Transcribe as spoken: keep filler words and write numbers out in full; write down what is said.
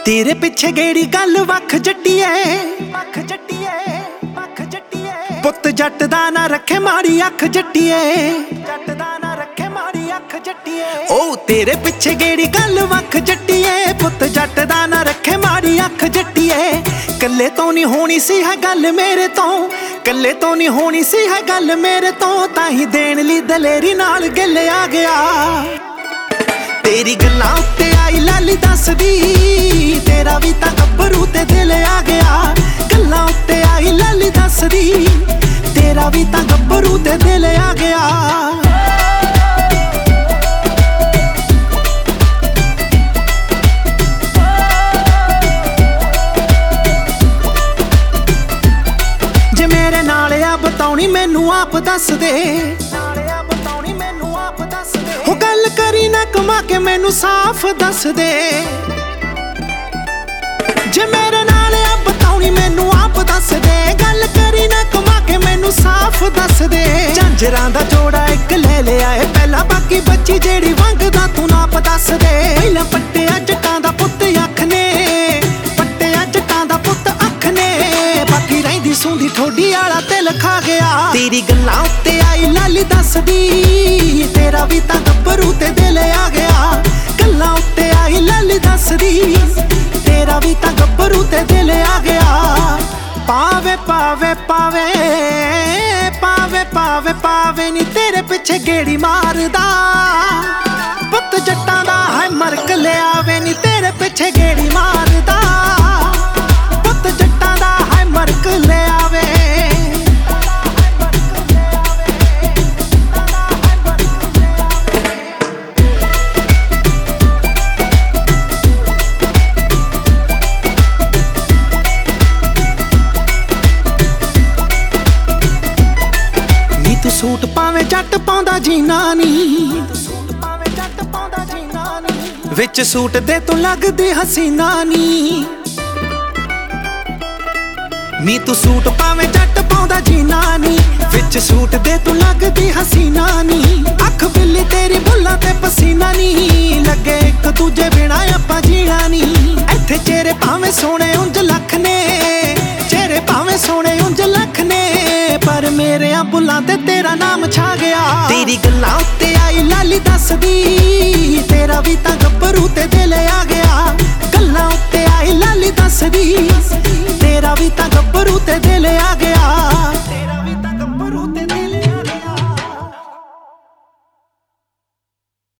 तेरे पिछे गेड़ी गल वख जट्टिए वख जट्टिए वख जट्टिए पुत जट दा ना रखे माड़ी अख जट्टिए जट दा ना रखे माड़ी अख जट्टिए ओ तेरे पिछे गेड़ी गल वख जट्टिए पुत जट दा ना रखे माड़ी अख जट्टिए कल्ले तो नहीं होनी सी है गल मेरे तो कल्ले तो नहीं होनी सी है गल मेरे तो ताही देन लई दलेरी नाल गिल आ गया तेरी गल्लां उत्ते आई लाली दसदी तेरा भी तां गब्बरू ते दिल आ गया गल्लां उत्ते आई लाली दसदी तेरा भी तां गब्बरू ते दिल आ गया जे मेरे नाल आ बताउणी मैनू आप दस दे हो गल करी ना कमा के मैनू साफ दस दे जे मेरे नाल आ बताउणी मैनू आप दस दे गल करी ना कमा के मैनू साफ दस दे झांजरां दा जोड़ा एक ले लिया है पहला बाकी बच्ची जेड़ी वंगदा तू नाप दस दे पहला पट्टिया जट्टां दा पुत्त अख ने पट्टिया जट्टां दा पुत्त अख ने बाकी रहिंदी सूंदी ठोडी आला तिल खा गया तेरी गल्लां उत्ते आई लाली दसदी तेरा भी तां गब्बरू ते दिल आ गया गल्लां उत्ते आई लाली दसदी तेरा भी तां गब्बरू ते दिल आ गया पावे पावे पावे पावे पावे पावे नी तेरे पिछे गेड़ी मारदा पुत्त जट्टां दा है मरक ले आवे नी तेरे पिछे गेड़ी मारदा पुत्त जट्टां दा है मरक ले आवे सूट पावे जट पाउंदा जीना नी विच सूट दे तू लगदी हसीना नी नी तू सूट पावे जट पाउंदा जीना नी विच सूट दे तू लगदी हसीना नी अख बिल्ली तेरी बुल्लां ते पसीना नी लगे एक दूजे बिना आपां जीना नी इत्थे चेहरे भावें सोहणे उंज लख ने चेहरे भावें सोहणे उंज लख ने पर मेरे बुल्लां ते तेरा नाम छा गया तेरी गल्लां उत्ते आई लाली दसदी तेरा भी तां गब्बरू ते दिल आ गया गल्लां उत्ते आई लाली दसदी तेरा भी तां गब्बरू ते दिल आ गया।